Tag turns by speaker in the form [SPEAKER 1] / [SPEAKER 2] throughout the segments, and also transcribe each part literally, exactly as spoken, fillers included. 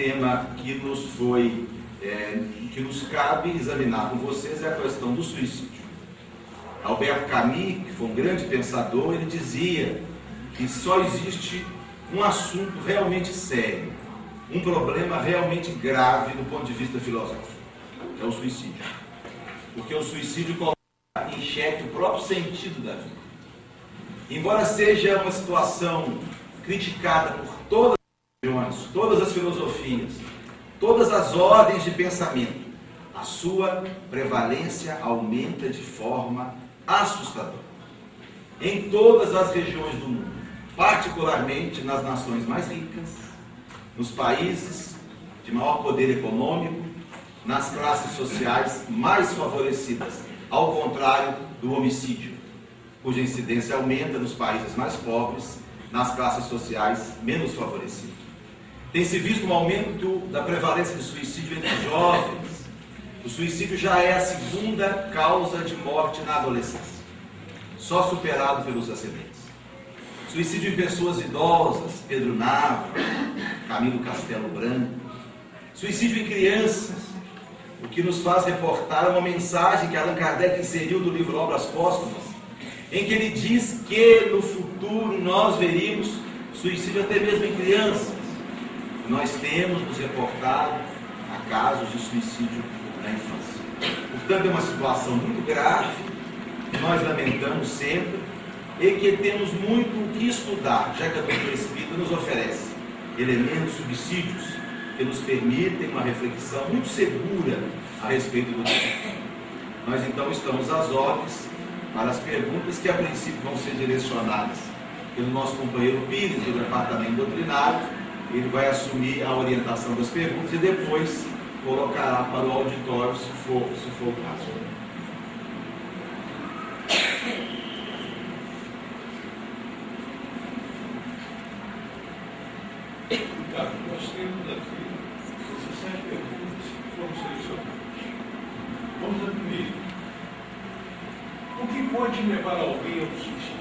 [SPEAKER 1] tema que nos foi, é, que nos cabe examinar com vocês é a questão do suicídio. Albert Camus, que foi um grande pensador, ele dizia que só existe um assunto realmente sério, um problema realmente grave do ponto de vista filosófico, que é o suicídio. Porque o suicídio coloca em xeque o próprio sentido da vida. Embora seja uma situação criticada por todas as religiões, todas as filosofias, todas as ordens de pensamento, a sua prevalência aumenta de forma assustadora. Em todas as regiões do mundo, particularmente nas nações mais ricas, nos países de maior poder econômico, nas classes sociais mais favorecidas, ao contrário do homicídio, cuja incidência aumenta nos países mais pobres, nas classes sociais menos favorecidas. Tem-se visto um aumento da prevalência de suicídio entre jovens. O suicídio já é a segunda causa de morte na adolescência, só superado pelos acidentes. Suicídio em pessoas idosas, Pedro Nava, Camilo Castelo Branco. Suicídio em crianças, o que nos faz reportar uma mensagem que Allan Kardec inseriu no livro Obras Póstumas, em que ele diz que no futuro nós veríamos suicídio até mesmo em crianças. Nós temos nos reportado a casos de suicídio na infância. Portanto, é uma situação muito grave, que nós lamentamos sempre e que temos muito o que estudar, já que a doutrina espírita nos oferece elementos, subsídios, que nos permitem uma reflexão muito segura a respeito do tema. Nós então estamos às ordens para as perguntas que a princípio vão ser direcionadas pelo nosso companheiro Pires, do Departamento Doutrinário. Ele vai assumir a orientação das perguntas e depois colocará para o auditório, se for, se for o caso.
[SPEAKER 2] Ricardo, nós temos aqui dezessete perguntas que foram selecionadas. Vamos à primeira. O que pode levar alguém ao suicídio?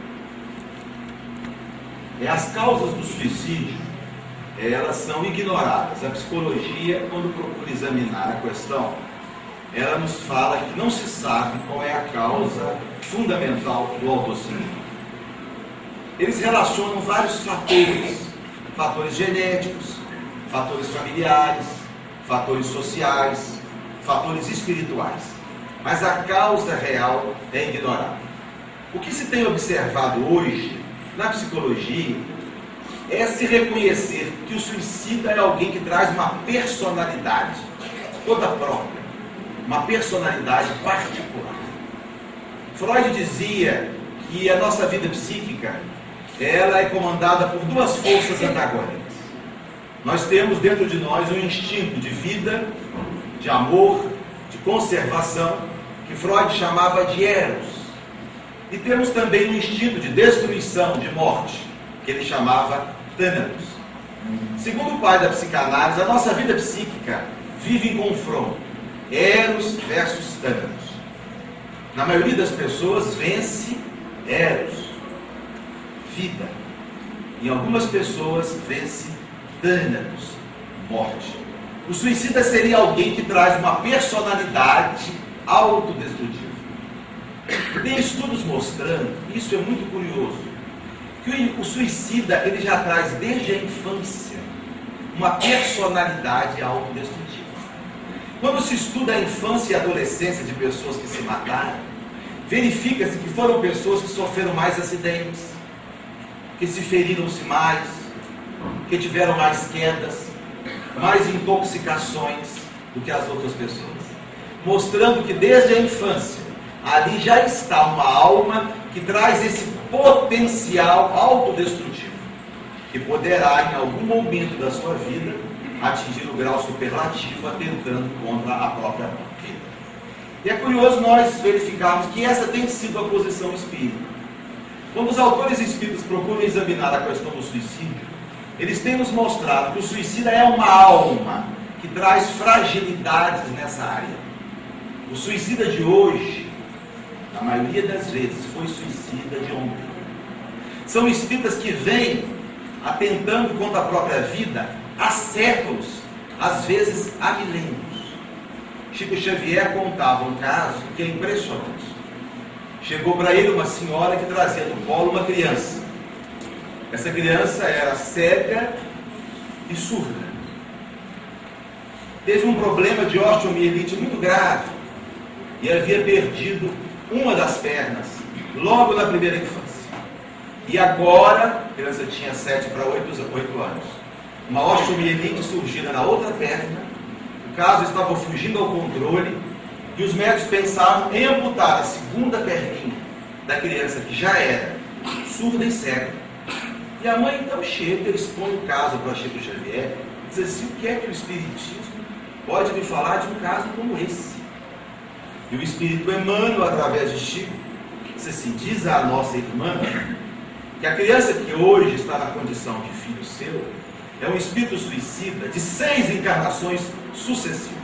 [SPEAKER 1] É, as causas do suicídio, elas são ignoradas. A psicologia, quando procura examinar a questão, ela nos fala que não se sabe qual é a causa fundamental do autosuicídio. Eles relacionam vários fatores, fatores genéticos, fatores familiares, fatores sociais, fatores espirituais. Mas a causa real é ignorada. O que se tem observado hoje na psicologia é se reconhecer que o suicida é alguém que traz uma personalidade toda própria, uma personalidade particular. Freud dizia que a nossa vida psíquica ela é comandada por duas forças antagônicas. Nós temos dentro de nós um instinto de vida, de amor, de conservação, que Freud chamava de Eros. E temos também um instinto de destruição, de morte, que ele chamava Thanatos. Segundo o pai da psicanálise, a nossa vida psíquica vive em confronto, Eros versus Thanatos. Na maioria das pessoas vence Eros, vida. Em algumas pessoas vence Thanatos, morte. O suicida seria alguém que traz uma personalidade autodestrutiva. Tem estudos mostrando, isso é muito curioso, que o suicida ele já traz desde a infância uma personalidade autodestrutiva. Quando se estuda a infância e a adolescência de pessoas que se mataram, verifica-se que foram pessoas que sofreram mais acidentes, que se feriram-se mais, que tiveram mais quedas, mais intoxicações do que as outras pessoas. Mostrando que desde a infância, ali já está uma alma que traz esse potencial autodestrutivo, que poderá em algum momento da sua vida atingir o grau superlativo, atentando contra a própria vida. E é curioso nós verificarmos que essa tem sido a posição espírita. Quando os autores espíritas procuram examinar a questão do suicídio, eles têm nos mostrado que o suicida é uma alma que traz fragilidades nessa área. O suicida de hoje, na maioria das vezes, foi suicida de ontem. São espíritas que vêm atentando contra a própria vida há séculos, às vezes há milênios. Chico Xavier contava um caso que é impressionante. Chegou para ele uma senhora que trazia no colo uma criança. Essa criança era cega e surda. Teve um problema de osteomielite muito grave e havia perdido uma das pernas logo na primeira infância. E agora, a criança tinha sete para oito anos. Uma osteomielite surgida na outra perna, o caso estava fugindo ao controle e os médicos pensavam em amputar a segunda perninha da criança que já era surda e cega. E a mãe então chega, expõe o caso para Chico Xavier, diz assim: o que é que o Espiritismo pode me falar de um caso como esse? E o Espírito Emmanuel, através de Chico, diz assim: diz a nossa irmã que a criança que hoje está na condição de filho seu é um espírito suicida de seis encarnações sucessivas.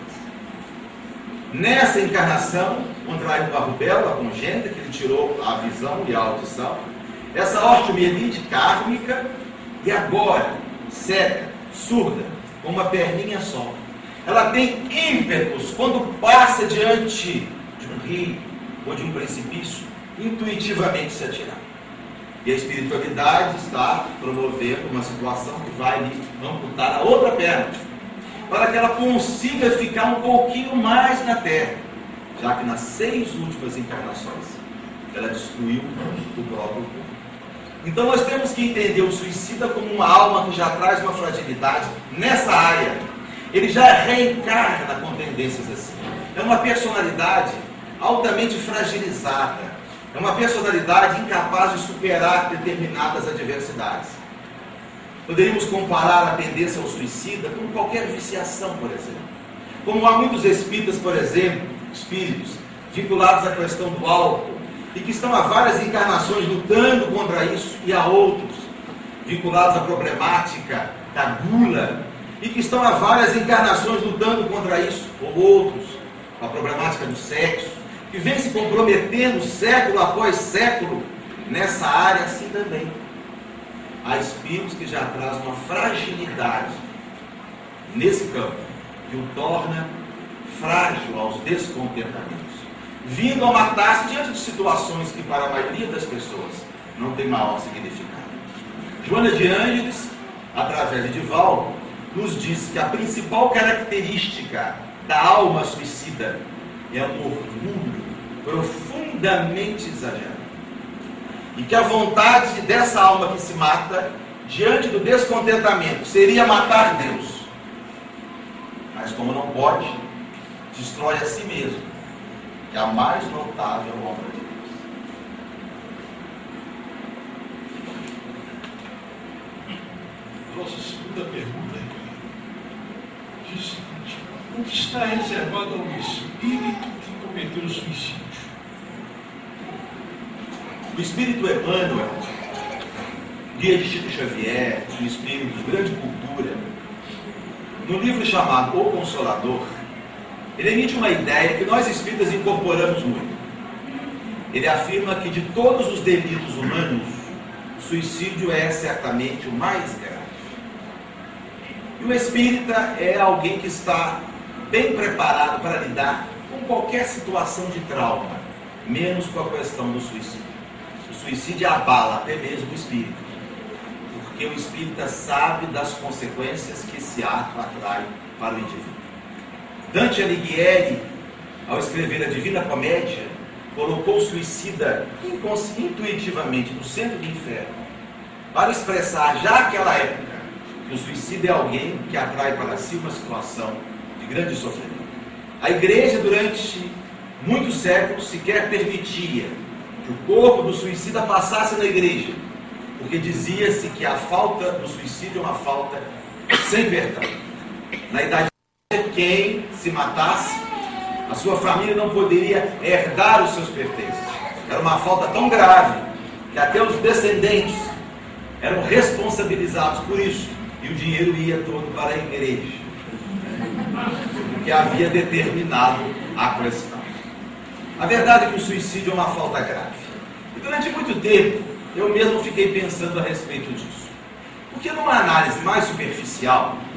[SPEAKER 1] Nessa encarnação, contraiu a rubéola congênita, que lhe tirou a visão e a audição, essa osteomielite kármica, e agora, cega, surda, com uma perninha só. Ela tem ímpetos quando passa diante de um rio ou de um precipício, intuitivamente se atirar. E a espiritualidade está promovendo uma situação que vai lhe amputar a outra perna, para que ela consiga ficar um pouquinho mais na Terra, já que nas seis últimas encarnações ela destruiu o próprio corpo. Então nós temos que entender o suicida como uma alma que já traz uma fragilidade nessa área. Ele já reencarna com tendências assim. É uma personalidade altamente fragilizada. É uma personalidade incapaz de superar determinadas adversidades. Poderíamos comparar a tendência ao suicida com qualquer viciação, por exemplo. Como há muitos espíritas, por exemplo, espíritos vinculados à questão do álcool, e que estão há várias encarnações lutando contra isso, e há outros vinculados à problemática da gula, e que estão há várias encarnações lutando contra isso, ou outros, a problemática do sexo, que vem se comprometendo século após século nessa área assim também. Há espíritos que já trazem uma fragilidade nesse campo, que o torna frágil aos descontentamentos, vindo a matar-se diante de situações que para a maioria das pessoas não tem maior significado. Joana de Ângeles, através de Divaldo, nos diz que a principal característica da alma suicida é um orgulho profundamente exagerado. E que a vontade dessa alma que se mata, diante do descontentamento, seria matar Deus. Mas como não pode, destrói a si mesmo, que é a mais notável obra de Deus.
[SPEAKER 2] Nossa segunda pergunta diz o seguinte: o que está reservado ao espírito que cometeu o suicídio?
[SPEAKER 1] O Espírito Emmanuel, guia de Chico Xavier, um espírito de grande cultura, no livro chamado O Consolador, ele emite uma ideia que nós espíritas incorporamos muito. Ele afirma que de todos os delitos humanos, o suicídio é certamente o mais grave. E o espírita é alguém que está bem preparado para lidar com qualquer situação de trauma, menos com a questão do suicídio. O suicídio abala até mesmo o espírito, porque o espírita sabe das consequências que esse ato atrai para o indivíduo. Dante Alighieri, ao escrever a Divina Comédia, colocou o suicida intuitivamente no centro do inferno, para expressar já naquela época que o suicida é alguém que atrai para si uma situação de grande sofrimento. A igreja, durante muitos séculos, sequer permitia que o corpo do suicida passasse na igreja, porque dizia-se que a falta do suicídio é uma falta sem perdão. Na idade de quem se matasse, a sua família não poderia herdar os seus pertences. Era uma falta tão grave que até os descendentes eram responsabilizados por isso, e o dinheiro ia todo para a igreja, que havia determinado a questão. A verdade é que o suicídio é uma falta grave. E durante muito tempo, eu mesmo fiquei pensando a respeito disso. Porque numa análise mais superficial,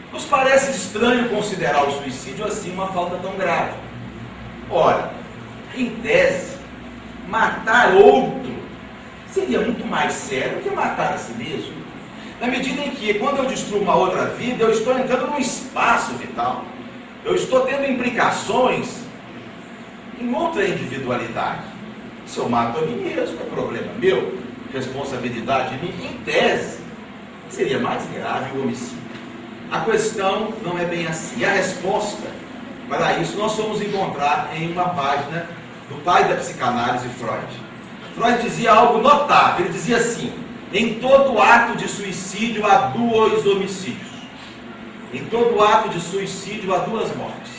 [SPEAKER 1] Nos parece estranho considerar o suicídio assim uma falta tão grave. Ora, em tese, matar outro seria muito mais sério do que matar a si mesmo. Na medida em que, quando eu destruo uma outra vida, eu estou entrando num espaço vital. Eu estou tendo implicações em outra individualidade. Se eu mato a mim mesmo, é problema meu, responsabilidade de mim. Em tese, seria mais grave o homicídio. A questão não é bem assim. A resposta para isso nós vamos encontrar em uma página do pai da psicanálise, Freud. Freud dizia algo notável. Ele dizia assim: em todo ato de suicídio há dois homicídios. Em todo ato de suicídio há duas mortes.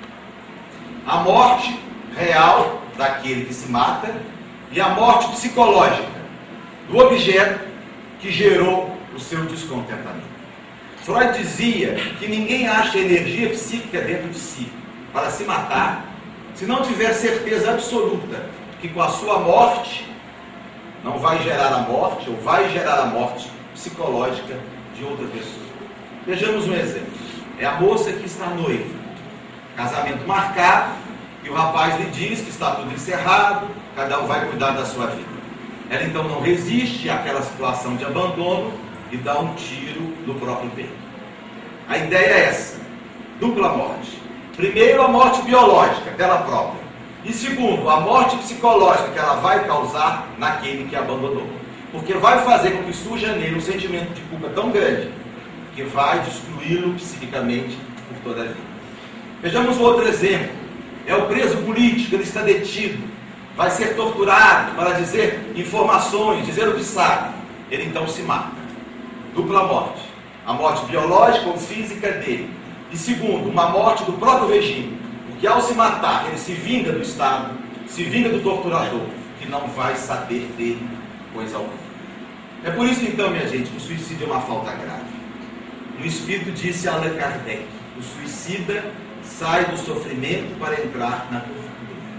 [SPEAKER 1] A morte real daquele que se mata e a morte psicológica do objeto que gerou o seu descontentamento. Freud dizia que ninguém acha energia psíquica dentro de si para se matar se não tiver certeza absoluta que com a sua morte não vai gerar a morte ou vai gerar a morte psicológica de outra pessoa. Vejamos um exemplo. É a moça que está noiva, casamento marcado, e o rapaz lhe diz que está tudo encerrado, cada um vai cuidar da sua vida. Ela então não resiste àquela situação de abandono e dá um tiro no próprio peito. A ideia é essa: dupla morte. Primeiro, a morte biológica dela própria. E segundo, a morte psicológica que ela vai causar naquele que a abandonou. Porque vai fazer com que surja nele um sentimento de culpa tão grande que vai destruí-lo psiquicamente por toda a vida. Vejamos outro exemplo. É o preso político, ele está detido, vai ser torturado para dizer informações, dizer o que sabe. Ele então se mata. Dupla morte. A morte biológica ou física dele. E segundo, uma morte do próprio regime. Porque ao se matar, ele se vinga do Estado, se vinga do torturador, que não vai saber dele coisa alguma. É por isso então, minha gente, que o suicídio é uma falta grave. O Espírito disse a Allan Kardec: o suicida sai do sofrimento para entrar na tortura.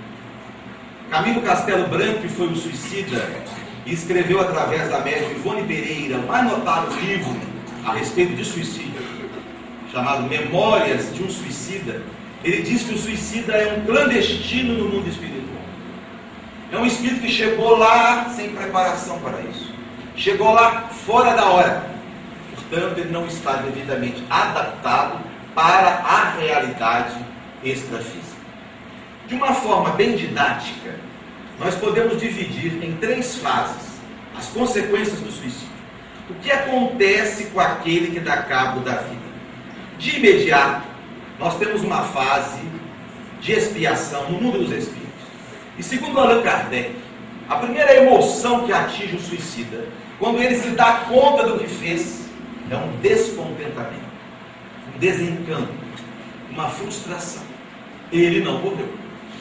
[SPEAKER 1] Camilo Castelo Branco, que foi um suicida e escreveu através da médium Ivone Pereira o mais notável livro a respeito de suicídio, chamado Memórias de um Suicida. Ele diz que o suicida é um clandestino no mundo espiritual. É um espírito que chegou lá sem preparação para isso. Chegou lá fora da hora. Portanto, ele não está devidamente adaptado para a realidade extrafísica. De uma forma bem didática, nós podemos dividir em três fases as consequências do suicídio. O que acontece com aquele que dá cabo da vida? De imediato, nós temos uma fase de expiação no mundo dos espíritos. E segundo Allan Kardec, a primeira emoção que atinge o suicida, quando ele se dá conta do que fez, é um descontentamento, um desencanto, uma frustração. Ele não morreu.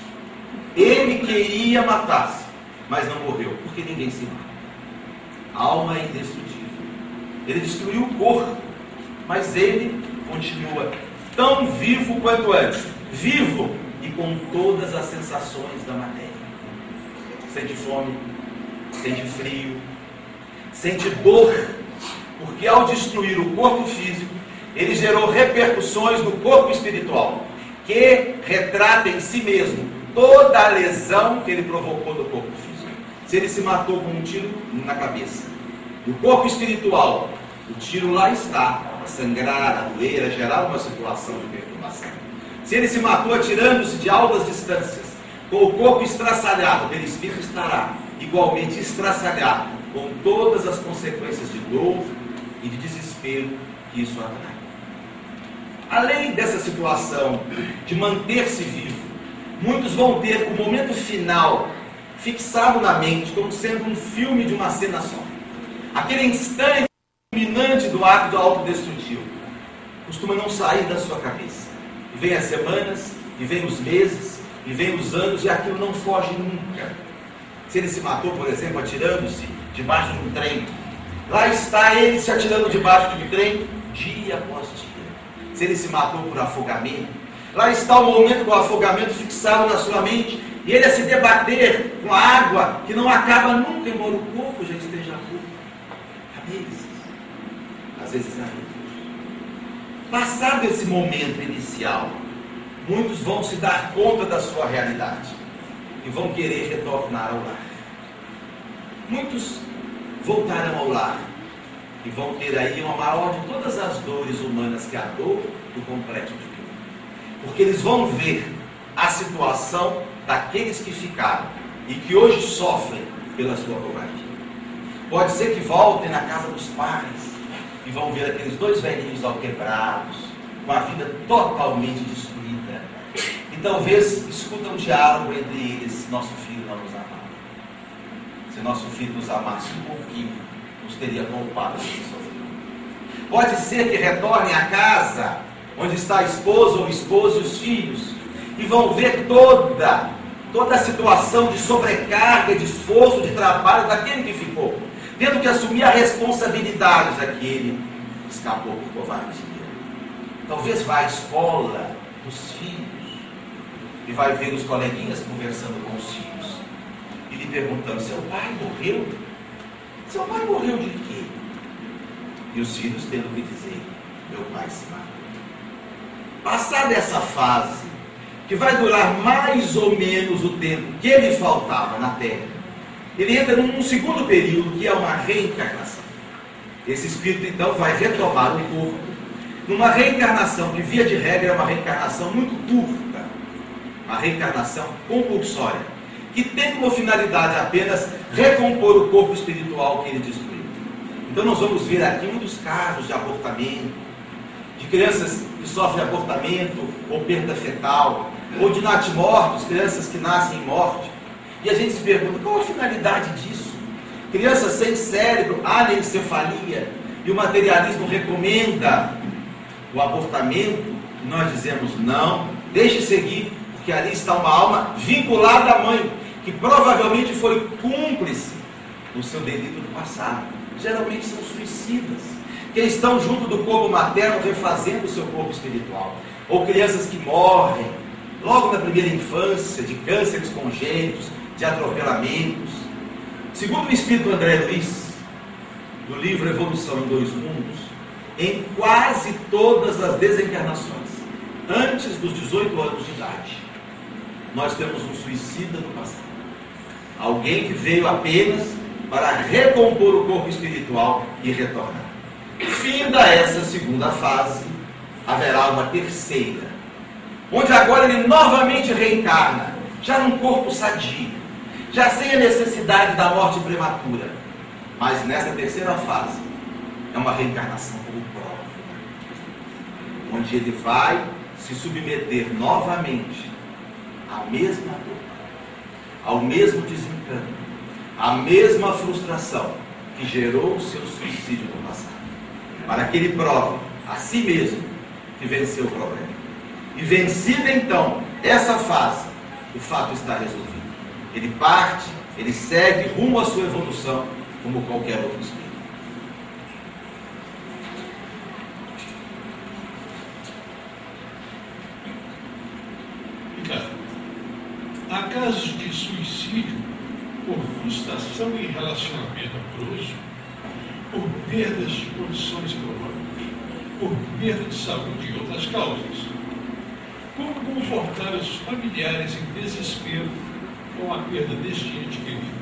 [SPEAKER 1] Ele queria matar-se, mas não morreu, porque ninguém se mata. A alma é indestrutível. Ele destruiu o corpo, mas ele continua tão vivo quanto antes, vivo e com todas as sensações da matéria. Sente fome, sente frio, sente dor, porque ao destruir o corpo físico, ele gerou repercussões no corpo espiritual, que retrata em si mesmo toda a lesão que ele provocou no corpo físico. Se ele se matou com um tiro na cabeça, no corpo espiritual, o tiro lá está, a sangrar, a doer, a gerar uma situação de perturbação. Se ele se matou atirando-se de altas distâncias, com o corpo estraçalhado, o perispírito estará igualmente estraçalhado, com todas as consequências de dor e de desespero que isso atrai. Além dessa situação de manter-se vivo, muitos vão ter o momento final fixado na mente como sendo um filme de uma cena só. Aquele instante culminante do ato autodestrutivo costuma não sair da sua cabeça. E vem as semanas, e vem os meses, e vem os anos, e aquilo não foge nunca. Se ele se matou, por exemplo, atirando-se debaixo de um trem, lá está ele se atirando debaixo de um trem, dia após dia. Se ele se matou por afogamento, lá está o momento do afogamento fixado na sua mente, e ele a se debater com a água que não acaba nunca, embora o corpo já esteja puro. Há meses, às vezes há anos. Passado esse momento inicial, muitos vão se dar conta da sua realidade e vão querer retornar ao lar. Muitos voltarão ao lar e vão ter aí uma maior de todas as dores humanas, que é a dor do complexo de Deus. Porque eles vão ver a situação daqueles que ficaram e que hoje sofrem pela sua covardia. Pode ser que voltem na casa dos pais e vão ver aqueles dois velhinhos alquebrados, com a vida totalmente destruída. E talvez escutam um diálogo entre eles: nosso filho não nos amava. Se nosso filho nos amasse um pouquinho, nos teria poupado desse sofrimento. Pode ser que retornem à casa onde está a esposa ou o esposo e os filhos, e vão ver toda, toda a situação de sobrecarga, de esforço, de trabalho daquele que ficou, tendo que assumir a responsabilidade daquele que escapou por covardia. Talvez vá à escola dos filhos e vai ver os coleguinhas conversando com os filhos e lhe perguntando: seu pai morreu? Seu pai morreu de quê? E os filhos tendo que dizer: meu pai se matou. Passada essa fase, que vai durar mais ou menos o tempo que ele faltava na terra, ele entra num segundo período, que é uma reencarnação. Esse espírito então vai retomar o corpo, numa reencarnação que, via de regra, é uma reencarnação muito curta, uma reencarnação compulsória, que tem como finalidade apenas recompor o corpo espiritual que ele destruiu. Então nós vamos ver aqui muitos casos de abortamento, de crianças que sofrem abortamento ou perda fetal, ou de natimortos, crianças que nascem em morte. E a gente se pergunta: qual a finalidade disso? Crianças sem cérebro, anencefalia, e o materialismo recomenda o abortamento, e nós dizemos: não, deixe seguir, porque ali está uma alma vinculada à mãe, que provavelmente foi cúmplice do seu delito do passado. Geralmente são suicidas, que estão junto do corpo materno refazendo o seu corpo espiritual. Ou crianças que morrem logo na primeira infância, de cânceres congênitos, de atropelamentos. Segundo o espírito André Luiz, no livro Evolução em Dois Mundos, em quase todas as desencarnações, antes dos dezoito anos de idade, nós temos um suicida no passado. Alguém que veio apenas para recompor o corpo espiritual e retornar. Finda essa segunda fase, haverá uma terceira, onde agora ele novamente reencarna, já num corpo sadio, já sem a necessidade da morte prematura. Mas nessa terceira fase, é uma reencarnação como prova, onde ele vai se submeter novamente à mesma dor, ao mesmo desencano, à mesma frustração que gerou o seu suicídio no passado, para que ele prove a si mesmo que venceu o problema. E vencida então essa fase, o fato está resolvido. Ele parte, ele segue rumo à sua evolução, como qualquer outro espírito.
[SPEAKER 2] Ricardo, há casos de suicídio por frustração em relacionamento amoroso, por perdas de condições econômicas, por perda de saúde e outras causas. Como confortar os familiares em desespero com a perda deste ente querido?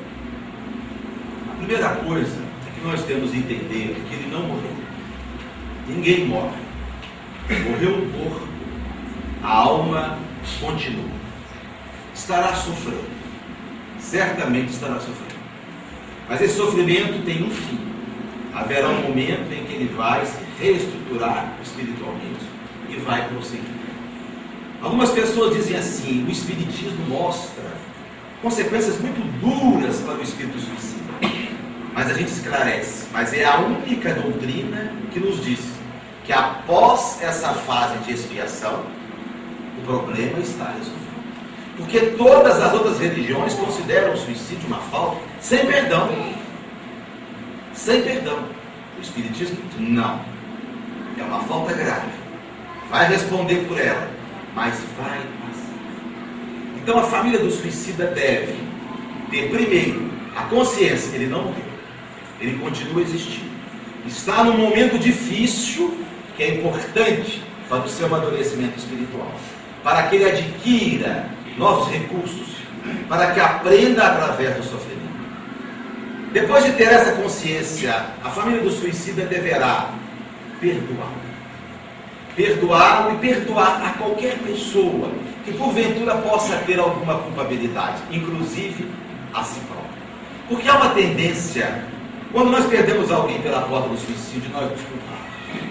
[SPEAKER 1] A primeira coisa é que nós temos que entender que ele não morreu. Ninguém morre. Morreu o corpo, a alma continua. Estará sofrendo. Certamente estará sofrendo. Mas esse sofrimento tem um fim. Haverá um momento em que ele vai se reestruturar espiritualmente e vai prosseguir. Algumas pessoas dizem assim: o Espiritismo mostra consequências muito duras para o espírito suicida. Mas a gente esclarece, mas é a única doutrina que nos diz que após essa fase de expiação, o problema está resolvido. Porque todas as outras religiões consideram o suicídio uma falta sem perdão. Sem perdão. O Espiritismo, não. É uma falta grave. Vai responder por ela, mas vai passar. Então a família do suicida deve ter, primeiro, a consciência que ele não morreu. Ele continua existindo. Está num momento difícil que é importante para o seu amadurecimento espiritual, para que ele adquira novos recursos, para que aprenda através do sofrimento. Depois de ter essa consciência, a família do suicida deverá perdoá-lo. Perdoá-lo e perdoar a qualquer pessoa que porventura possa ter alguma culpabilidade, inclusive a si próprio. Porque há uma tendência, quando nós perdemos alguém pela porta do suicídio, nós nos culpamos.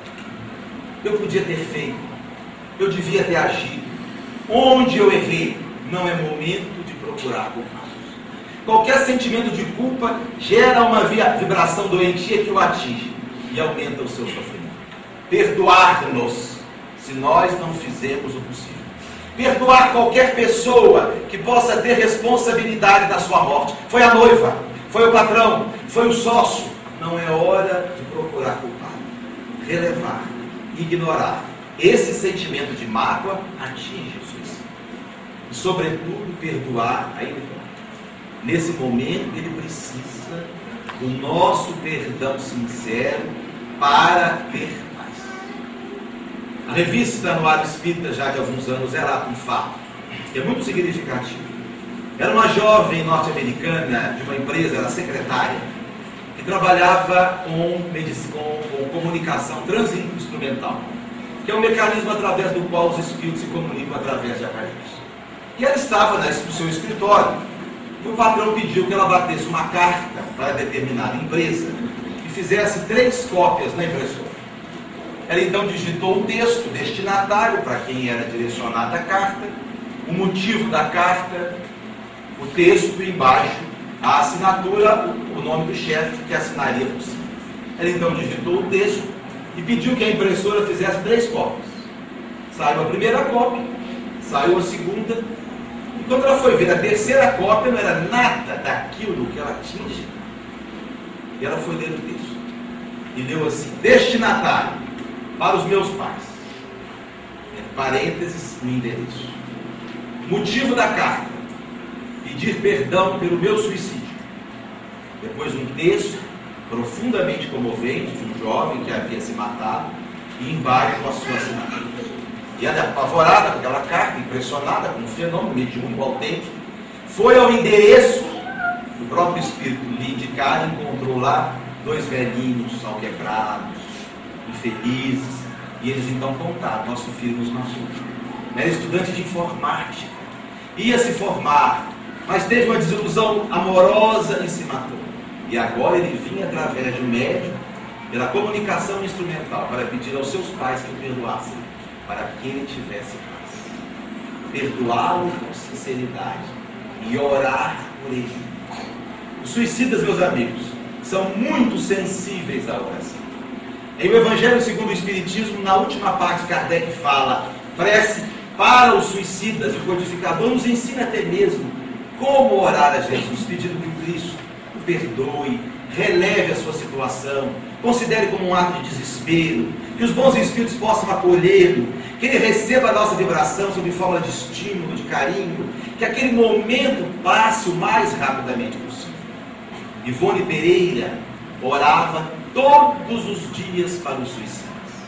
[SPEAKER 1] Eu podia ter feito, eu devia ter agido. Onde eu errei, não é momento de procurar culpados. Qualquer sentimento de culpa gera uma vibração doentia que o atinge e aumenta o seu sofrimento. Perdoar-nos se nós não fizemos o possível. Perdoar qualquer pessoa que possa ter responsabilidade da sua morte. Foi a noiva, foi o patrão, foi o sócio. Não é hora de procurar culpado. Relevar, ignorar. Esse sentimento de mágoa atinge o suicídio. E, sobretudo, perdoar a ele. Nesse momento, ele precisa do nosso perdão sincero para ter paz. A revista Anuário Espírita, já de alguns anos, relata um fato que é muito significativo. Era uma jovem norte-americana de uma empresa, era secretária, que trabalhava com, com, com comunicação transinstrumental, que é um mecanismo através do qual os espíritos se comunicam através de aparelhos. E ela estava no seu escritório, e o patrão pediu que ela batesse uma carta para determinada empresa e fizesse três cópias na impressora. Ela então digitou um texto destinatário para quem era direcionada a carta, o motivo da carta, o texto e embaixo a assinatura, o nome do chefe que assinaria por cima. Ela então digitou o texto e pediu que a impressora fizesse três cópias. Saiu a primeira cópia, saiu a segunda. E quando ela foi ver a terceira cópia, não era nada daquilo que ela tinha. E ela foi ler o texto. E leu assim: destinatário para os meus pais. Entre parênteses, no endereço. Motivo da carta: pedir perdão pelo meu suicídio. Depois um texto profundamente comovente de um jovem que havia se matado e embaixo a sua assinatura. E ela, apavorada com aquela carta, impressionada com o fenômeno mediúnico autêntico, foi ao endereço do próprio espírito lhe indicar e encontrou lá dois velhinhos alquebrados, infelizes, e eles então contaram: nosso filho nos matou. Era estudante de informática, ia se formar, mas teve uma desilusão amorosa e se matou. E agora ele vinha através de um médium, pela comunicação instrumental, para pedir aos seus pais que o perdoassem, para que ele tivesse paz. Perdoá-lo com sinceridade e orar por ele. Os suicidas, meus amigos, são muito sensíveis à oração. Em o Evangelho segundo o Espiritismo, na última parte, Kardec fala: prece para os suicidas. E o codificador nos ensina até mesmo como orar a Jesus, pedindo que o Cristo o perdoe, releve a sua situação, considere como um ato de desespero, que os bons espíritos possam acolhê-lo, que ele receba a nossa vibração sob forma de estímulo, de carinho, que aquele momento passe o mais rapidamente possível. Ivone Pereira orava todos os dias para os suicidas.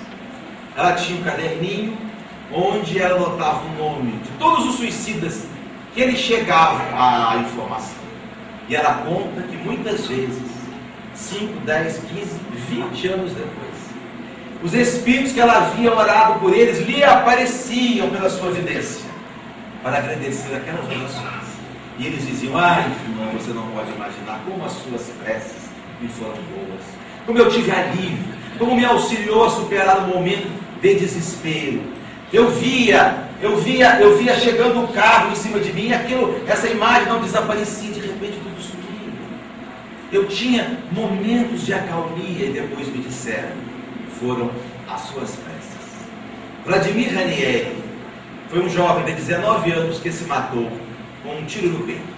[SPEAKER 1] Ela tinha um caderninho onde ela anotava o nome de todos os suicidas que eles chegavam à informação. E ela conta que muitas vezes, cinco, dez, quinze, vinte anos depois, os espíritos que ela havia orado por eles lhe apareciam pela sua vidência para agradecer aquelas orações. E eles diziam: ai, irmão, você não pode imaginar como as suas preces me foram boas, como eu tive alívio, como me auxiliou a superar o momento de desespero. Eu via, eu via, eu via chegando o carro em cima de mim, e aquilo, essa imagem não desaparecia, de repente tudo sumiu. Eu tinha momentos de acalmia e depois me disseram: foram as suas preces. Vladimir Ranieri foi um jovem de dezenove anos que se matou com um tiro no peito.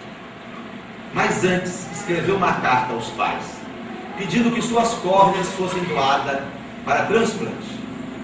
[SPEAKER 1] Mas antes escreveu uma carta aos pais, pedindo que suas córneas fossem doadas para transplante.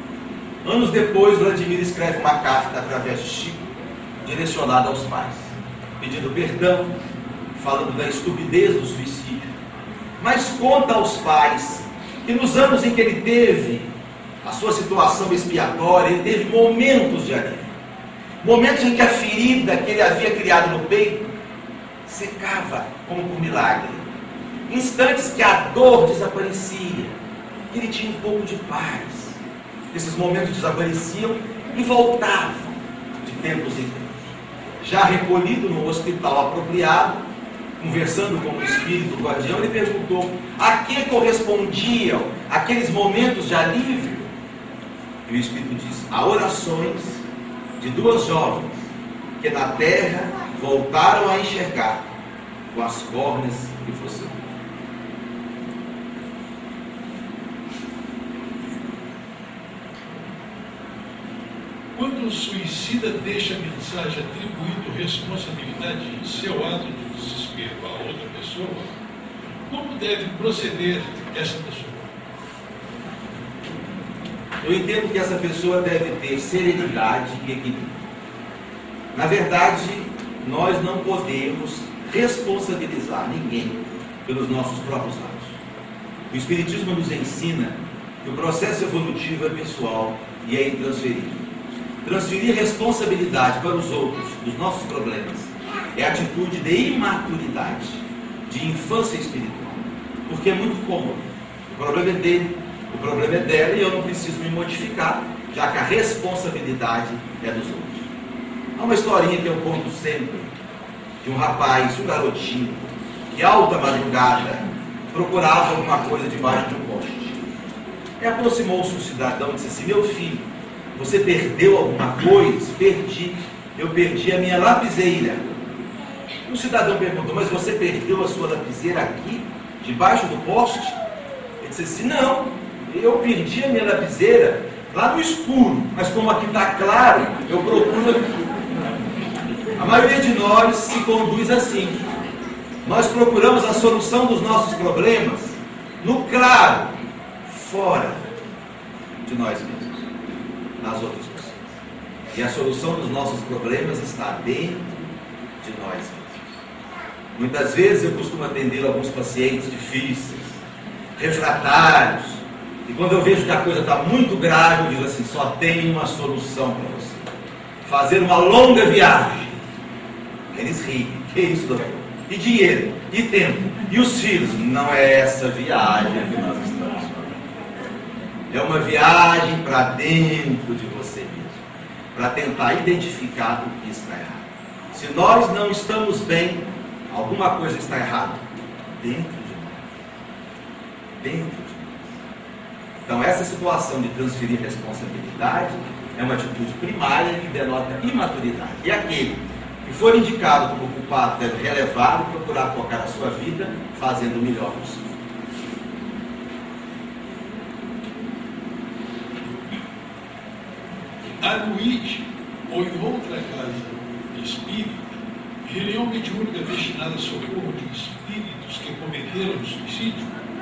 [SPEAKER 1] Anos depois, Vladimir escreve uma carta através de Chico, direcionada aos pais, pedindo perdão, falando da estupidez do suicídio, mas conta aos pais que nos anos em que ele teve a sua situação expiatória, ele teve momentos de alívio. Momentos em que a ferida que ele havia criado no peito secava como por milagre. Instantes que a dor desaparecia, que ele tinha um pouco de paz. Esses momentos desapareciam e voltavam de tempos em tempos. Já recolhido no hospital apropriado, conversando com o espírito guardião, ele perguntou a que correspondiam aqueles momentos de alívio. E o espírito disse: a orações de duas jovens que na terra voltaram a enxergar com as córneas que você viu.
[SPEAKER 2] Quando o suicida deixa a mensagem atribuindo responsabilidade em seu ato de desespero a outra pessoa, como deve proceder essa pessoa?
[SPEAKER 1] Eu entendo que essa pessoa deve ter serenidade e equilíbrio. Na verdade, nós não podemos responsabilizar ninguém pelos nossos próprios atos. O Espiritismo nos ensina que o processo evolutivo é pessoal e é intransferível. Transferir responsabilidade para os outros dos nossos problemas é atitude de imaturidade, de infância espiritual, porque é muito cômodo. O problema é dele, o problema é dela e eu não preciso me modificar, já que a responsabilidade é dos outros. Há uma historinha que eu conto sempre de um rapaz, um garotinho, que alta madrugada procurava alguma coisa debaixo de um poste. E aproximou-se um cidadão e disse assim: meu filho, você perdeu alguma coisa? Perdi. Eu perdi a minha lapiseira. O cidadão perguntou: mas você perdeu a sua lapiseira aqui, debaixo do poste? Ele disse assim: não, eu perdi a minha lapiseira lá no escuro, mas como aqui está claro, eu procuro aqui. A maioria de nós se conduz assim. Nós procuramos a solução dos nossos problemas no claro, fora de nós mesmos, nas outras pessoas. E a solução dos nossos problemas está dentro de nós mesmos. Muitas vezes eu costumo atender alguns pacientes difíceis, refratários, e quando eu vejo que a coisa está muito grave, eu digo assim: só tem uma solução para você: fazer uma longa viagem. Eles riem: que isso, doutor? E dinheiro, e tempo, e os filhos? Não é essa viagem que nós estamos falando. É uma viagem para dentro de você mesmo, para tentar identificar o que está errado. Se nós não estamos bem, alguma coisa está errada dentro de nós. Dentro de nós. Então essa situação de transferir responsabilidade é uma atitude primária que denota imaturidade. E aquele que for indicado como culpado deve relevar e procurar tocar a sua vida fazendo o melhor possível.
[SPEAKER 2] A Luíde, ou em outra casa espírita, reunião mediúnica destinada a socorro de espíritos que cometeram suicídio?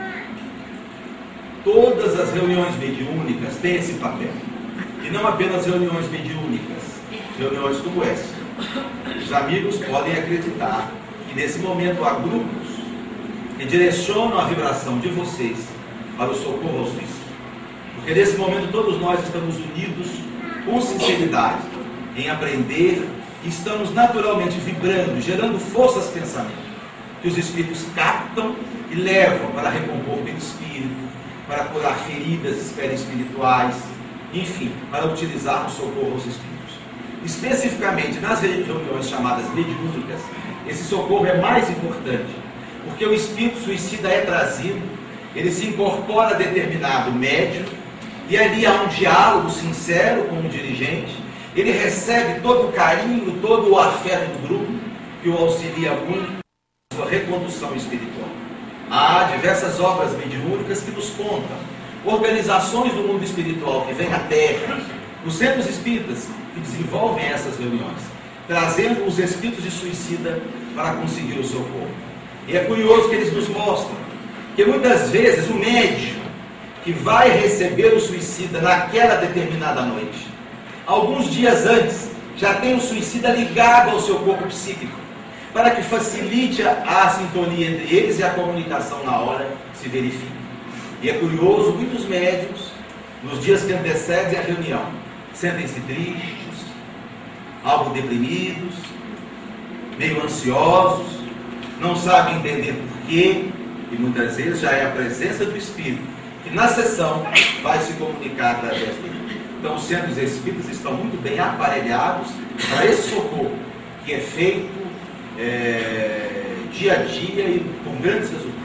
[SPEAKER 1] Todas as reuniões mediúnicas têm esse papel. E não apenas reuniões mediúnicas, reuniões como essa. Os amigos podem acreditar que nesse momento há grupos que direcionam a vibração de vocês para o socorro aos suicidas. Porque nesse momento todos nós estamos unidos com sinceridade em aprender e estamos naturalmente vibrando, gerando forças de pensamento, que os espíritos captam e levam para recompor o perispírito, para curar feridas espirituais, enfim, para utilizar no socorro aos espíritos. Especificamente nas reuniões chamadas mediúnicas, esse socorro é mais importante, porque o espírito suicida é trazido, ele se incorpora a determinado médium, e ali há um diálogo sincero com o dirigente, ele recebe todo o carinho, todo o afeto do grupo, que o auxilia muito na sua recondução espiritual. Há diversas obras mediúnicas que nos contam organizações do mundo espiritual que vêm à Terra, os centros espíritas que desenvolvem essas reuniões, trazendo os espíritos de suicida para conseguir o socorro. E é curioso que eles nos mostram que muitas vezes o médium que vai receber o suicida naquela determinada noite, alguns dias antes, já tem o suicida ligado ao seu corpo psíquico, para que facilite a, a sintonia entre eles e a comunicação na hora se verifique. E é curioso, muitos médiuns nos dias que antecedem a reunião, sentem-se tristes, algo deprimidos, meio ansiosos, não sabem entender porquê, e muitas vezes já é a presença do Espírito, que na sessão vai se comunicar através dele. Então, sendo os Espíritos estão muito bem aparelhados para esse socorro, que é feito é, dia a dia e com grandes resultados.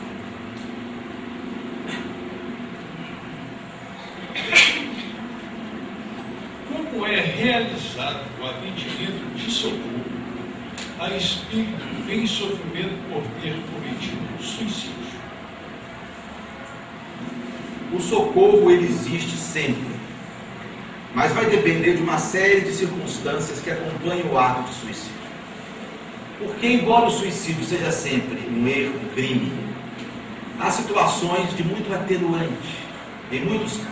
[SPEAKER 2] Como é realizado o atendimento de socorro a espírito em sofrimento por ter cometido suicídio?
[SPEAKER 1] O socorro ele existe sempre, mas vai depender de uma série de circunstâncias que acompanham o ato de suicídio. Porque, embora o suicídio seja sempre um erro, um crime, há situações de muito atenuante, em muitos casos.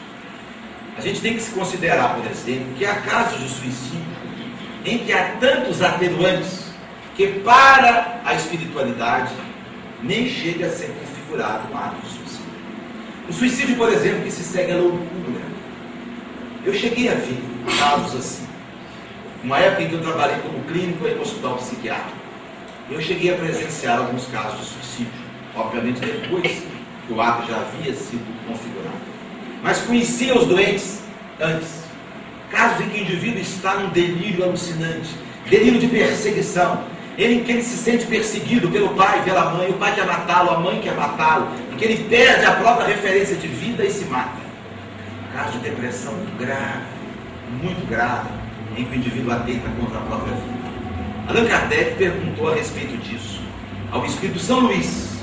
[SPEAKER 1] A gente tem que se considerar, por exemplo, que há casos de suicídio em que há tantos atenuantes que para a espiritualidade nem chega a ser configurado um ato de suicídio. O suicídio, por exemplo, que se segue à loucura. Eu cheguei a ver casos assim. Uma época em que eu trabalhei como clínico em um hospital psiquiátrico, eu cheguei a presenciar alguns casos de suicídio. Obviamente depois que o ato já havia sido configurado. Mas conhecia os doentes antes. Casos em que o indivíduo está num delírio alucinante, delírio de perseguição, ele, em que ele se sente perseguido pelo pai, pela mãe, o pai quer matá-lo, a mãe quer matá-lo, em que ele perde a própria referência de vida e se mata. Caso de depressão muito grave, muito grave, em que o indivíduo atenta contra a própria vida. Allan Kardec perguntou a respeito disso ao Espírito São Luís.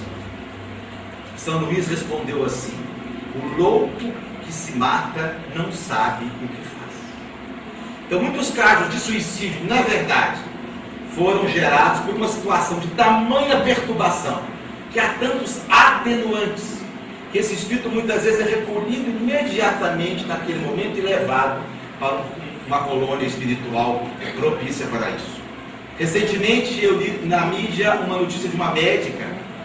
[SPEAKER 1] São Luís respondeu assim: o louco que se mata não sabe o que faz. Então, muitos casos de suicídio, na verdade, foram gerados por uma situação de tamanha perturbação, que há tantos atenuantes, que esse espírito muitas vezes é recolhido imediatamente naquele momento e levado para uma colônia espiritual propícia para isso. Recentemente eu li na mídia uma notícia de uma médica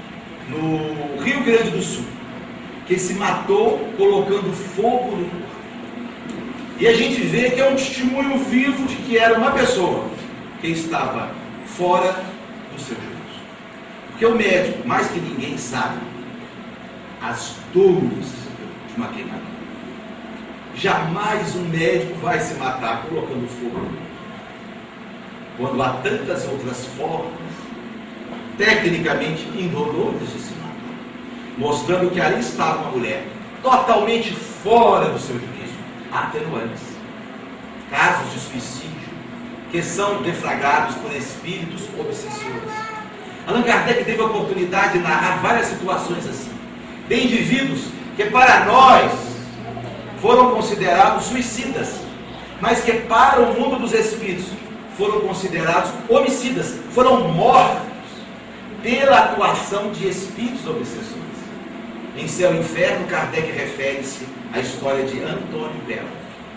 [SPEAKER 1] no Rio Grande do Sul, que se matou colocando fogo no corpo. E a gente vê que é um testemunho vivo de que era uma pessoa que estava fora do seu juízo. Porque o médico, mais que ninguém, sabe as dores de uma queimadura. Jamais um médico vai se matar colocando fogo, quando há tantas outras formas, tecnicamente indolores de se matar, mostrando que ali estava uma mulher totalmente fora do seu juízo, atenuantes. Casos de suicídio que são deflagrados por espíritos obsessores. Allan Kardec teve a oportunidade de narrar várias situações assim, de indivíduos que para nós foram considerados suicidas, mas que para o mundo dos espíritos foram considerados homicidas, foram mortos pela atuação de espíritos obsessores. Em Céu e Inferno, Kardec refere-se à história de Antônio Bell.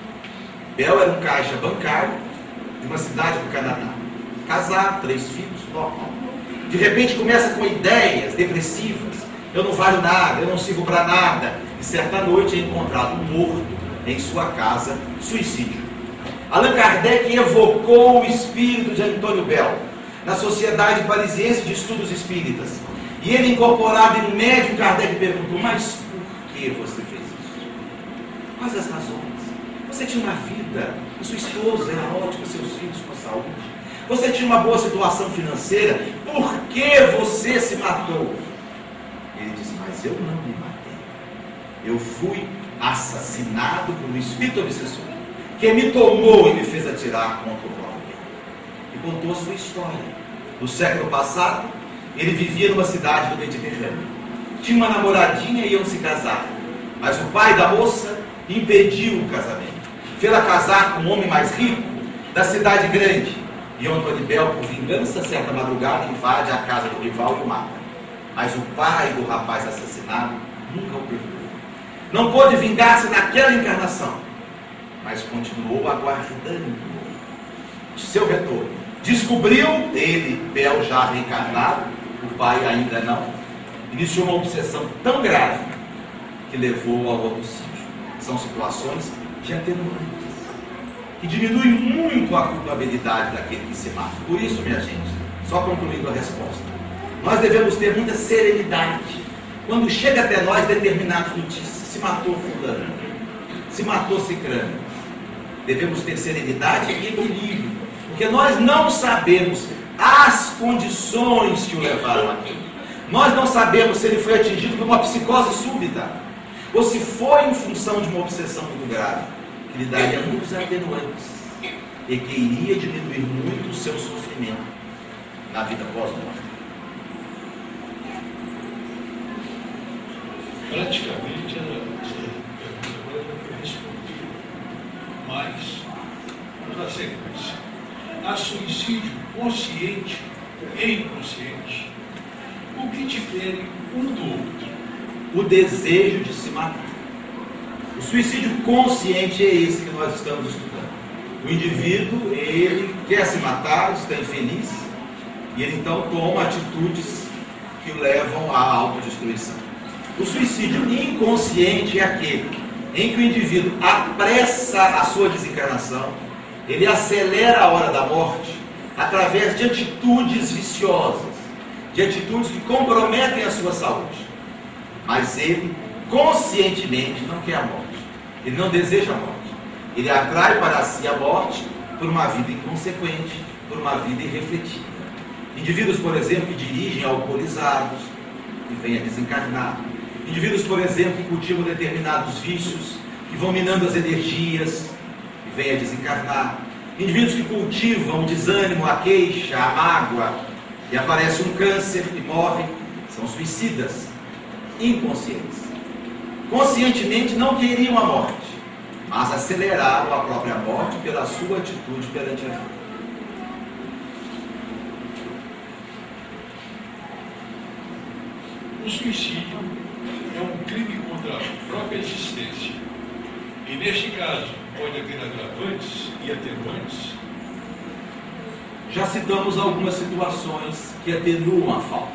[SPEAKER 1] Bell era um caixa bancário de uma cidade do Canadá, casado, três filhos, normal. De repente começa com ideias depressivas: eu não valho nada, eu não sirvo para nada. E certa noite é encontrado morto em sua casa, suicídio. Allan Kardec evocou o espírito de Antônio Bell na Sociedade Parisiense de Estudos Espíritas. E ele, incorporado em médium, Kardec perguntou: mas por que você fez isso? Quais as razões? Você tinha uma vida, a sua esposa era ótima, seus filhos com saúde. Você tinha uma boa situação financeira, por que você se matou? Ele disse: mas eu não me matei. Eu fui assassinado por um espírito obsessor, que me tomou e me fez atirar contra o próprio bem. E contou a sua história. No século passado, ele vivia numa cidade do Mediterrâneo. Tinha uma namoradinha e iam se casar. Mas o pai da moça impediu o casamento. Fê-la casar com um homem mais rico da cidade grande. E Antônio Bell, por vingança, certa madrugada, invade a casa do rival e o mata. Mas o pai do rapaz assassinado nunca o perdoou. Não pôde vingar-se naquela encarnação, mas continuou aguardando o seu retorno. Descobriu, ele, Bell, já reencarnado, o pai ainda não, iniciou uma obsessão tão grave que levou ao outro sítio. São situações de atenuantes, que diminuem muito a culpabilidade daquele que se mata. Por isso, minha gente, só concluindo a resposta, nós devemos ter muita serenidade quando chega até nós determinadas notícias. Se matou fulano, se matou cicrano. Devemos ter serenidade e equilíbrio, porque nós não sabemos as condições que o levaram aqui. Nós não sabemos se ele foi atingido por uma psicose súbita, ou se foi em função de uma obsessão muito grave, que lhe daria muitos atenuantes e que iria diminuir muito o seu sofrimento na vida pós-morte.
[SPEAKER 2] Praticamente, essa pergunta agora já foi respondida, mas vamos dar sequência. Há suicídio consciente e inconsciente. O que difere um do outro?
[SPEAKER 1] O desejo de se matar. O suicídio consciente é esse que nós estamos estudando. O indivíduo, ele quer se matar, está infeliz, e ele então toma atitudes que o levam à autodestruição. O suicídio inconsciente é aquele em que o indivíduo apressa a sua desencarnação, ele acelera a hora da morte através de atitudes viciosas, de atitudes que comprometem a sua saúde. Mas ele conscientemente não quer a morte, ele não deseja a morte, ele atrai para si a morte por uma vida inconsequente, por uma vida irrefletida. Indivíduos, por exemplo, que dirigem alcoolizados e vêm a desencarnar. Indivíduos, por exemplo, que cultivam determinados vícios, que vão minando as energias e vêm a desencarnar. Indivíduos que cultivam o desânimo, a queixa, a mágoa, e aparece um câncer e morrem, são suicidas inconscientes. Conscientemente não queriam a morte, mas aceleraram a própria morte pela sua atitude perante a vida.
[SPEAKER 2] O suicídio é um crime contra a própria existência. E neste caso, pode haver agravantes e atenuantes.
[SPEAKER 1] Já citamos algumas situações que atenuam a falta.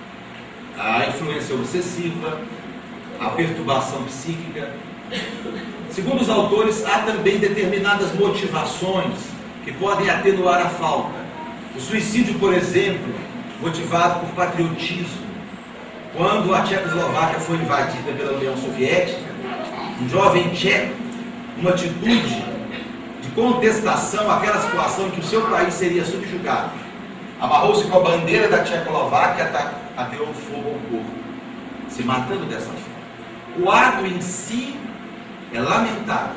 [SPEAKER 1] A influência obsessiva, a perturbação psíquica. Segundo os autores, há também determinadas motivações que podem atenuar a falta. O suicídio, por exemplo, motivado por patriotismo. Quando a Tchecoslováquia foi invadida pela União Soviética, um jovem tcheco, uma atitude de contestação àquela situação em que o seu país seria subjugado, amarrou-se com a bandeira da Tchecoslováquia e ateou fogo ao corpo, se matando dessa forma. O ato em si é lamentável.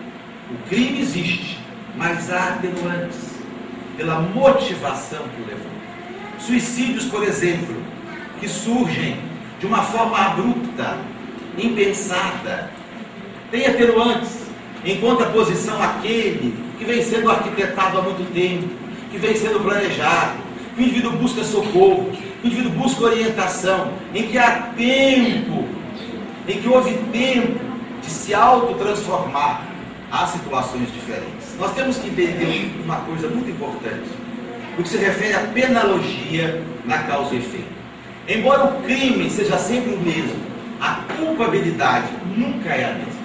[SPEAKER 1] O crime existe, mas há atenuantes pela motivação que o levou. Suicídios, por exemplo, que surgem de uma forma abrupta, impensada, tem atenuantes, em contraposição àquele que vem sendo arquitetado há muito tempo, que vem sendo planejado, que o indivíduo busca socorro, que o indivíduo busca orientação, em que há tempo, em que houve tempo de se autotransformar. Há situações diferentes. Nós temos que entender uma coisa muito importante, o que se refere à penalogia na causa e efeito. Embora o crime seja sempre o mesmo, a culpabilidade nunca é a mesma.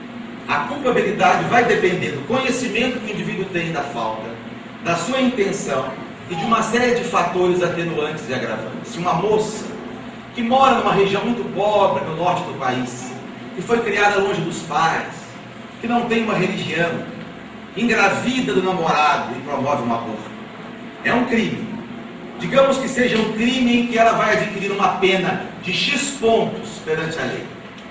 [SPEAKER 1] A culpabilidade vai depender do conhecimento que o indivíduo tem da falta, da sua intenção e de uma série de fatores atenuantes e agravantes. Se uma moça que mora numa região muito pobre no norte do país, que foi criada longe dos pais, que não tem uma religião, engravida do namorado e promove um aborto, é um crime. Digamos que seja um crime em que ela vai adquirir uma pena de X pontos perante a lei.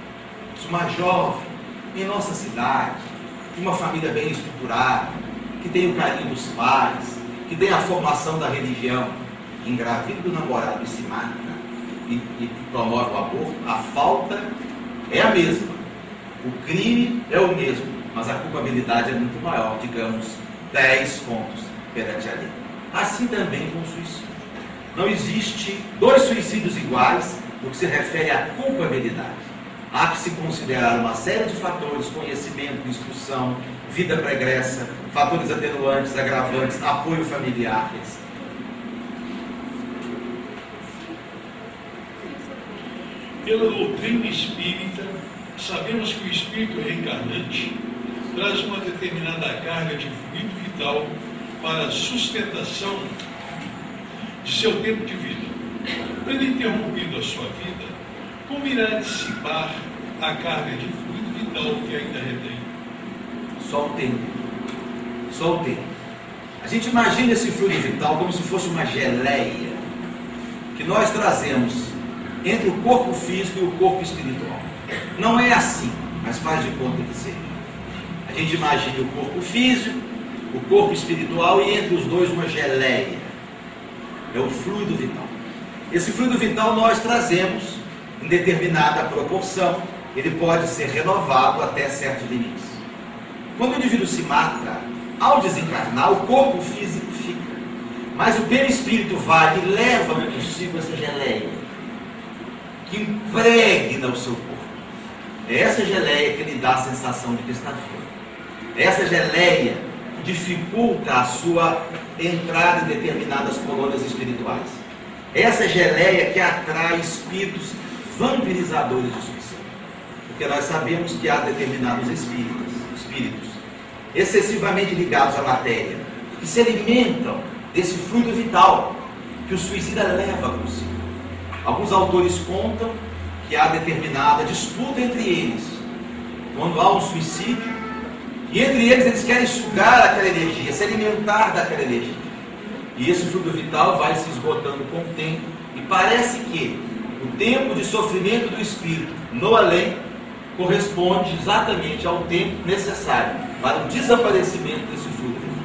[SPEAKER 1] Se uma jovem em nossa cidade, de uma família bem estruturada, que tem o carinho dos pais, que tem a formação da religião, engravida do namorado e se mata e, e promove o aborto, a falta é a mesma. O crime é o mesmo, mas a culpabilidade é muito maior, digamos, dez pontos perante a lei. Assim também com o suicídio. Não existe dois suicídios iguais no que se refere à culpabilidade. Há que se considerar uma série de fatores: conhecimento, instrução, vida pregressa, fatores atenuantes, agravantes, apoio familiar, etcétera.
[SPEAKER 2] Pela doutrina espírita, sabemos que o espírito reencarnante traz uma determinada carga de fluido vital para a sustentação de seu tempo de vida. Tendo interrompido a sua vida, como irá dissipar a carga de fluido vital que ainda retém?
[SPEAKER 1] Só o tempo. Só o tempo. A gente imagina esse fluido vital como se fosse uma geleia que nós trazemos entre o corpo físico e o corpo espiritual. Não é assim, mas faz de conta que seja. A gente imagina o corpo físico, o corpo espiritual e entre os dois uma geleia. É o fluido vital. Esse fluido vital nós trazemos em determinada proporção. Ele pode ser renovado até certos limites. Quando o indivíduo se mata, ao desencarnar, o corpo físico fica. Mas o perispírito vai e leva consigo essa geleia, que impregna o seu corpo. É essa geleia que lhe dá a sensação de que está vivo. É essa geleia que dificulta a sua entrada em determinadas colônias espirituais. É essa geleia que atrai espíritos vampirizadores de suicídio. Porque nós sabemos que há determinados espíritos, espíritos excessivamente ligados à matéria, que se alimentam desse fluido vital que o suicida leva consigo. Alguns autores contam que há determinada disputa entre eles, quando há um suicídio, e entre eles eles querem sugar aquela energia, se alimentar daquela energia. E esse fluido vital vai se esgotando com o tempo, e parece que o tempo de sofrimento do espírito no além corresponde exatamente ao tempo necessário para o desaparecimento desse fluido vital.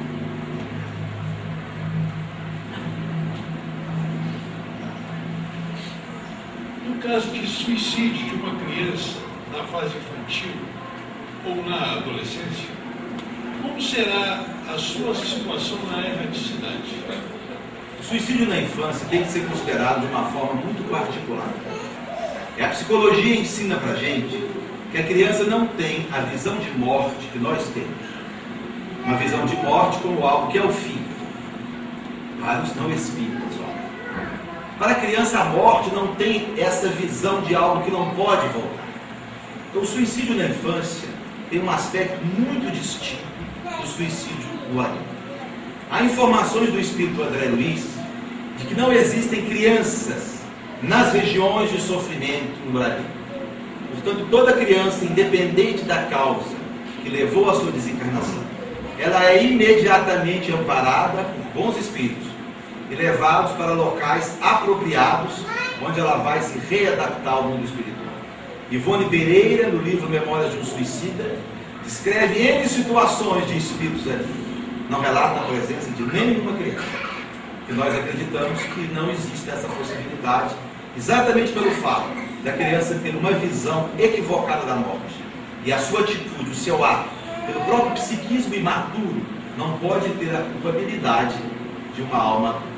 [SPEAKER 2] No caso de suicídio de uma criança na fase infantil ou na adolescência, como será a sua situação na erraticidade?
[SPEAKER 1] O suicídio na infância tem que ser considerado de uma forma muito particular. E a psicologia ensina para a gente que a criança não tem a visão de morte que nós temos. Uma visão de morte como algo que é o fim. Para os não espíritas, ó. Para a criança, a morte não tem essa visão de algo que não pode voltar. Então, o suicídio na infância tem um aspecto muito distinto do suicídio do adulto. Há informações do espírito André Luiz de que não existem crianças nas regiões de sofrimento no Brasil. Portanto, toda criança, independente da causa que levou à sua desencarnação, ela é imediatamente amparada por bons espíritos e levados para locais apropriados, onde ela vai se readaptar ao mundo espiritual. Ivone Pereira, no livro Memórias de um Suicida, descreve N situações de espíritos ali. Não relata a presença de nenhuma criança. E nós acreditamos que não existe essa possibilidade, exatamente pelo fato da criança ter uma visão equivocada da morte. E a sua atitude, o seu ato, pelo próprio psiquismo imaturo, não pode ter a culpabilidade de uma alma adulta.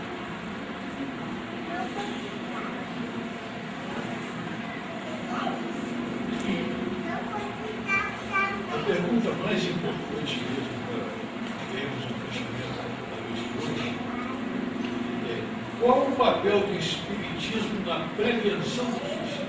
[SPEAKER 2] A pergunta mais importante mesmo para termos um fechamento da noite de hoje é: qual o papel do Espiritismo na prevenção do suicídio?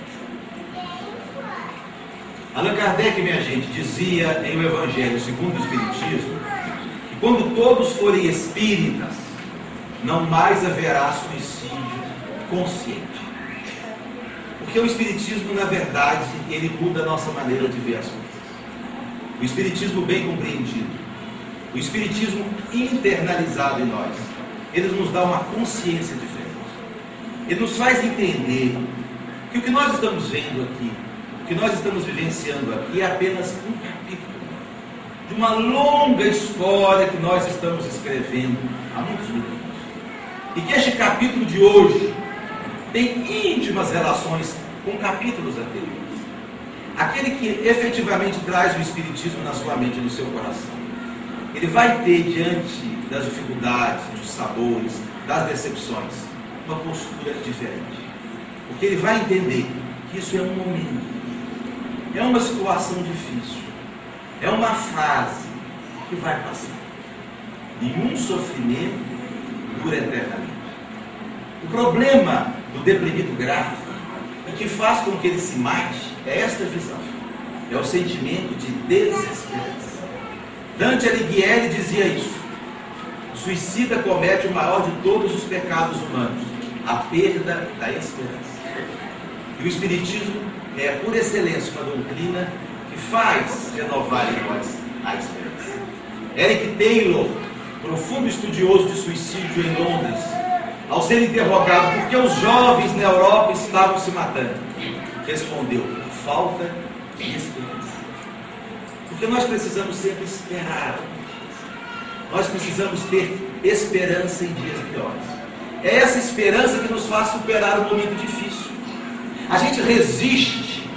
[SPEAKER 1] Allan Kardec, minha gente, dizia em O Evangelho segundo o Espiritismo que quando todos forem espíritas, não mais haverá suicídio consciente. Porque o Espiritismo, na verdade, ele muda a nossa maneira de ver as coisas. O Espiritismo bem compreendido, o Espiritismo internalizado em nós, ele nos dá uma consciência diferente. Ele nos faz entender que o que nós estamos vendo aqui, o que nós estamos vivenciando aqui é apenas um capítulo de uma longa história que nós estamos escrevendo há muitos minutos. E que este capítulo de hoje tem íntimas relações com capítulos anteriores. Aquele que efetivamente traz o Espiritismo na sua mente e no seu coração, ele vai ter diante das dificuldades, dos sabores, das decepções, uma postura diferente. Porque ele vai entender que isso é um momento, é uma situação difícil, é uma fase que vai passar. Nenhum sofrimento dura eternamente. O problema do deprimido grave, o que faz com que ele se mate, é esta visão. é o sentimento de desesperança. Dante Alighieri dizia isso. O suicida comete o maior de todos os pecados humanos, a perda da esperança. E o Espiritismo é, por excelência, uma doutrina que faz renovar em nós a esperança. Eric Taylor, profundo estudioso de suicídio em Londres, ao ser interrogado por que os jovens na Europa estavam se matando, respondeu: a falta de esperança. Porque nós precisamos sempre esperar. Nós precisamos ter esperança em dias piores. É essa esperança que nos faz superar o momento difícil. A gente resiste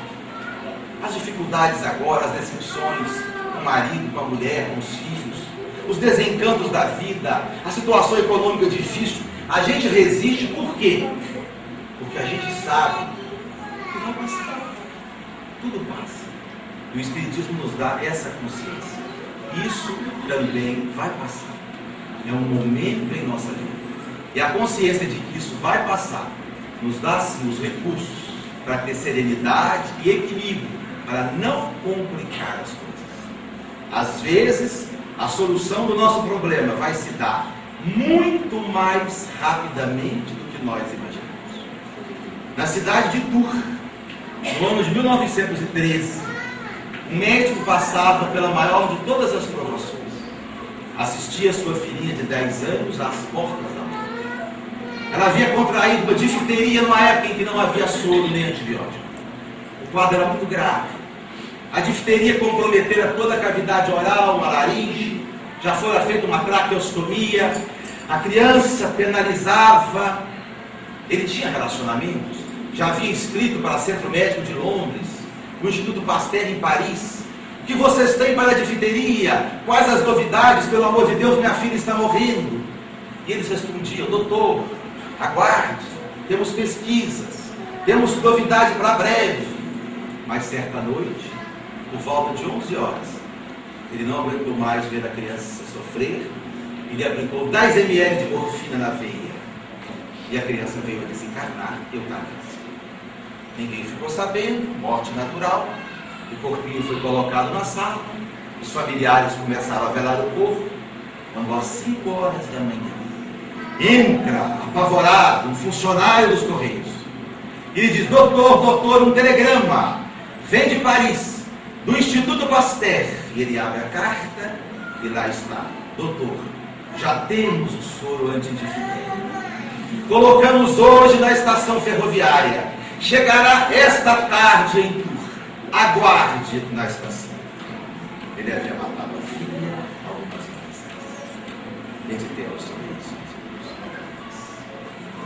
[SPEAKER 1] às dificuldades agora, às decepções com o marido, com a mulher, com os filhos, os desencantos da vida, a situação econômica difícil. A gente resiste por quê? Porque a gente sabe que vai passar. Tudo passa. E o Espiritismo nos dá essa consciência. Isso também vai passar. É um momento em nossa vida. E a consciência de que isso vai passar nos dá sim os recursos para ter serenidade e equilíbrio, para não complicar as coisas. Às vezes, a solução do nosso problema vai se dar muito mais rapidamente do que nós imaginamos. Na cidade de Tours, no ano de mil novecentos e treze, um médico passava pela maior de todas as provações. Assistia sua filhinha de dez anos às portas da morte. Ela havia contraído uma difteria numa época em que não havia soro nem antibiótico. O quadro era muito grave. A difteria comprometera toda a cavidade oral, a laringe, já fora feita uma traqueostomia, a criança penalizava. Ele tinha relacionamentos, já havia escrito para o Centro Médico de Londres, o Instituto Pasteur em Paris: o que vocês têm para a difteria? Quais as novidades? Pelo amor de Deus, minha filha está morrendo. E eles respondiam: doutor, aguarde, temos pesquisas, temos novidade para breve. Mas certa noite, por volta de onze horas, ele não aguentou mais ver a criança sofrer. Ele aplicou dez mililitros de morfina na veia. E a criança veio a desencarnar, eutanásia. Ninguém ficou sabendo, morte natural. O corpinho foi colocado na sala. Os familiares começaram a velar o corpo. Quando às cinco horas da manhã, entra, apavorado, um funcionário dos Correios. Ele diz: doutor, doutor, um telegrama. Vem de Paris, do Instituto Pasteur. E ele abre a carta e lá está: doutor, já temos o soro antidifteria. Colocamos hoje na estação ferroviária. Chegará esta tarde em Tours. Aguarde na estação. Ele havia matado a filha algumas vezes. Meditemos sobre isso.